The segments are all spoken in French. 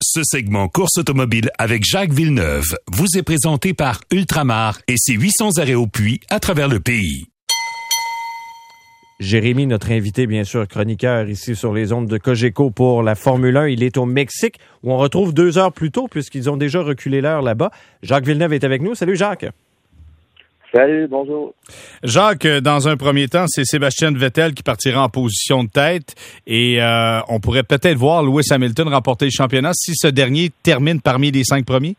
Ce segment course automobile avec Jacques Villeneuve vous est présenté par Ultramar et ses 800 arrêts au puits à travers le pays. Jérémy, notre invité, bien sûr, chroniqueur ici sur les ondes de Cogeco pour la Formule 1. Il est au Mexique, où on retrouve 2 heures plus tôt, puisqu'ils ont déjà reculé l'heure là-bas. Jacques Villeneuve est avec nous. Salut, Jacques. Salut, bonjour. Jacques, dans un premier temps, c'est Sébastien Vettel qui partira en position de tête et on pourrait peut-être voir Lewis Hamilton remporter le championnat si ce dernier termine parmi les 5 premiers?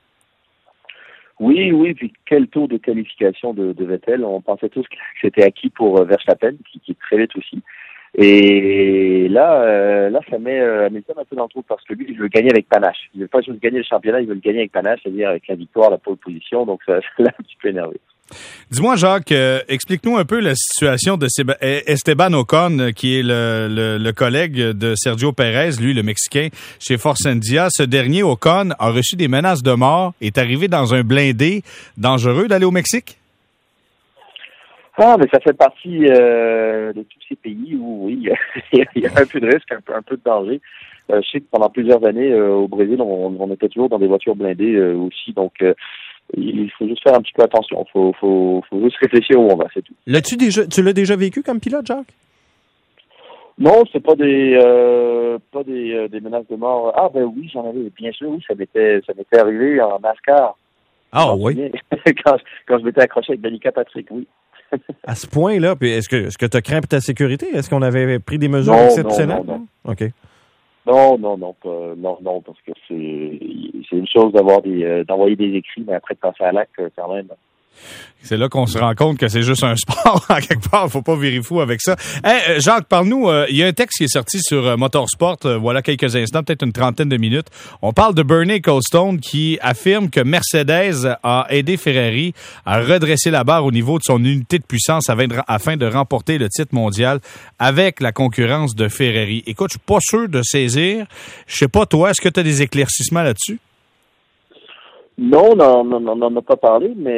Oui, puis quel tour de qualification de Vettel. On pensait tous que c'était acquis pour Verstappen, qui est très vite aussi. Et là, ça met Hamilton un peu dans le trou parce que lui, il veut gagner avec panache. Il veut pas juste gagner le championnat, il veut le gagner avec panache, c'est-à-dire avec la victoire, la pole position. Donc ça l'a un petit peu énervé. Dis-moi, Jacques, explique-nous un peu la situation de Esteban Ocon, qui est le collègue de Sergio Pérez, lui, le Mexicain, chez Force India. Ce dernier, Ocon, a reçu des menaces de mort, est arrivé dans un blindé. Dangereux d'aller au Mexique? Ah, mais ça fait partie de tous ces pays où, oui, il y a un peu de risque, un peu de danger. Je sais que pendant plusieurs années, au Brésil, on était toujours dans des voitures blindées aussi, donc... il faut juste faire un petit peu attention. Faut juste réfléchir où on va, c'est tout. Tu l'as déjà vécu comme pilote, Jacques? Non, c'est pas des menaces de mort. Ah ben oui, j'en avais, bien sûr, oui, ça m'était arrivé en NASCAR. Ah oui? quand je m'étais accroché avec Danica Patrick, oui. À ce point-là, puis est-ce que tu as craint pour ta sécurité? Est-ce qu'on avait pris des mesures exceptionnelles? Non. OK. Non, parce que c'est une chose d'envoyer des écrits, mais après de passer à l'acte, quand même. C'est là qu'on se rend compte que c'est juste un sport, en quelque part. Faut pas virer fou avec ça. Hey, Jacques, parle-nous. Il y a un texte qui est sorti sur Motorsport, voilà quelques instants, peut-être une trentaine de minutes. On parle de Bernie Ecclestone qui affirme que Mercedes a aidé Ferrari à redresser la barre au niveau de son unité de puissance afin de remporter le titre mondial avec la concurrence de Ferrari. Écoute, je suis pas sûr de saisir. Je sais pas, toi, est-ce que tu as des éclaircissements là-dessus? Non, on n'en a pas parlé, mais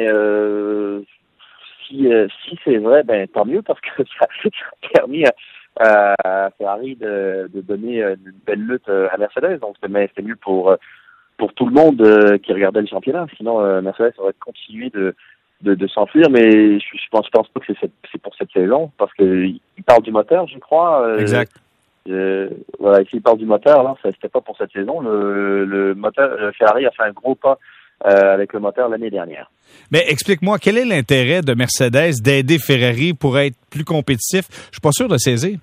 si c'est vrai, ben tant mieux parce que ça a permis à Ferrari de donner une belle lutte à Mercedes. Donc c'est mieux pour tout le monde qui regardait le championnat. Sinon Mercedes aurait continué de s'enfuir, mais je pense pas que c'est pour cette saison parce que il parle du moteur, je crois. Exact. Voilà, s'il parle du moteur, là, c'était pas pour cette saison. Le moteur, Ferrari a fait un gros pas avec le moteur l'année dernière. Mais explique-moi, quel est l'intérêt de Mercedes d'aider Ferrari pour être plus compétitif? Je suis pas sûr de saisir.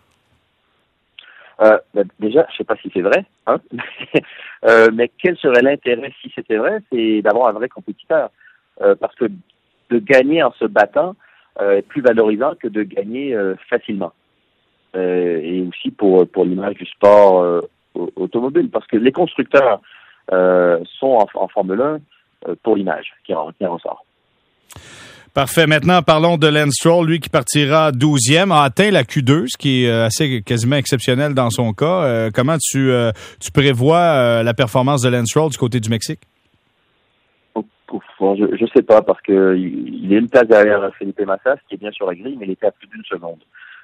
Déjà, je sais pas si c'est vrai, hein? Mais quel serait l'intérêt si c'était vrai? C'est d'avoir un vrai compétiteur. Parce que de gagner en se battant est plus valorisant que de gagner facilement. Et aussi pour l'image du sport automobile. Parce que les constructeurs sont en Formule 1 pour l'image qui en ressort. Parfait. Maintenant, parlons de Lance Stroll, lui qui partira 12e, a atteint la Q2, ce qui est quasiment exceptionnel dans son cas. Comment tu prévois la performance de Lance Stroll du côté du Mexique? Je sais pas, parce que il est une place derrière Felipe Massa, qui est bien sur la grille, mais il était à plus d'une seconde.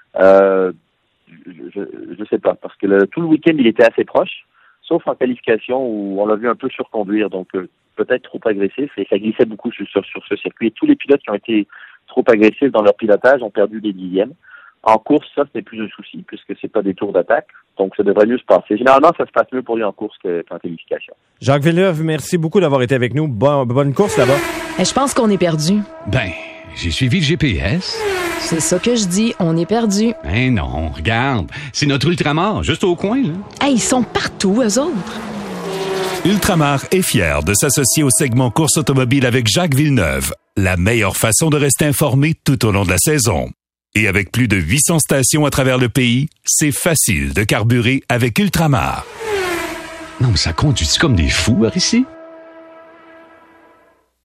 Je sais pas, parce que tout le week-end, il était assez proche, sauf en qualification où on l'a vu un peu surconduire, donc peut-être trop agressif, et ça glissait beaucoup sur ce circuit. Et tous les pilotes qui ont été trop agressifs dans leur pilotage ont perdu des dixièmes. En course, ça, ce n'est plus un souci, puisque c'est pas des tours d'attaque, donc ça devrait mieux se passer. Généralement, ça se passe mieux pour lui en course qu'en qualification. Jacques Villeneuve, merci beaucoup d'avoir été avec nous. Bonne course là-bas. Je pense qu'on est perdu. Ben, j'ai suivi le GPS. C'est ça que je dis, on est perdu. Ben non, regarde, c'est notre Ultramar, juste au coin, là. Hey, ils sont partout, eux autres. Ultramar est fier de s'associer au segment course automobile avec Jacques Villeneuve, la meilleure façon de rester informé tout au long de la saison. Et avec plus de 800 stations à travers le pays, c'est facile de carburer avec Ultramar. Non, mais ça conduit comme des fous par ici.